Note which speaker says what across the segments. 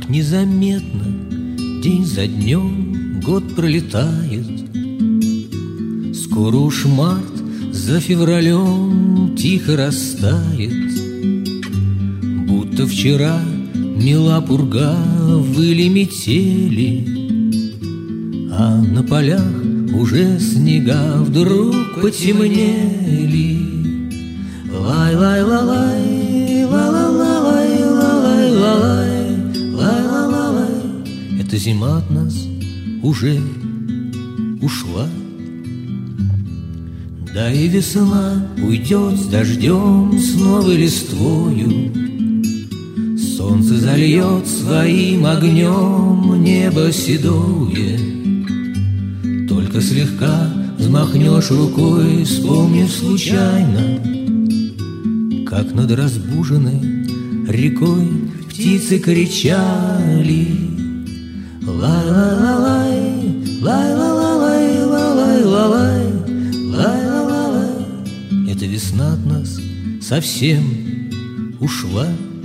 Speaker 1: Так незаметно день за днем год пролетает. Скоро уж март за февралем тихо растает. Будто вчера мела пурга, выли метели, а на полях уже снега вдруг потемнели. Лай-лай-ла-лай, ла-ла-ла-лай, ла-лай-ла-лай, лай-ла-ла-лай. Эта зима от нас уже ушла. Да и весна уйдет с дождем, с новой листвою. Солнце зальет своим огнем небо седое. Только слегка взмахнешь рукой, вспомнив случайно, как над разбуженной рекой птицы кричали. Лай-ла-ла-лай, лай-ла-ла-лай, ла-лай-ла-лай, лай-ла-ла-лай. Эта весна от нас совсем ушла.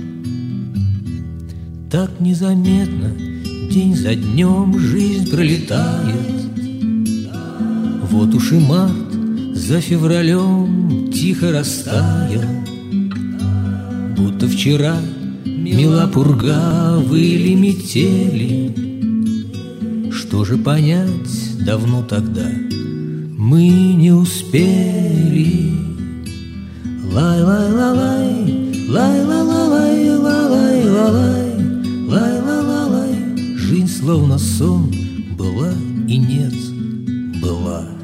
Speaker 1: Так незаметно день за днем жизнь пролетает. Вот уж и март за февралем тихо растаял. Будто вчера мела пурга, выли метели. Что же понять давно тогда мы не успели. Лай-лай-ла-лай, лай-ла-ла-лай, ла-лай-ла-лай, лай-ла-ла-лай. Жизнь словно сон была и нет была.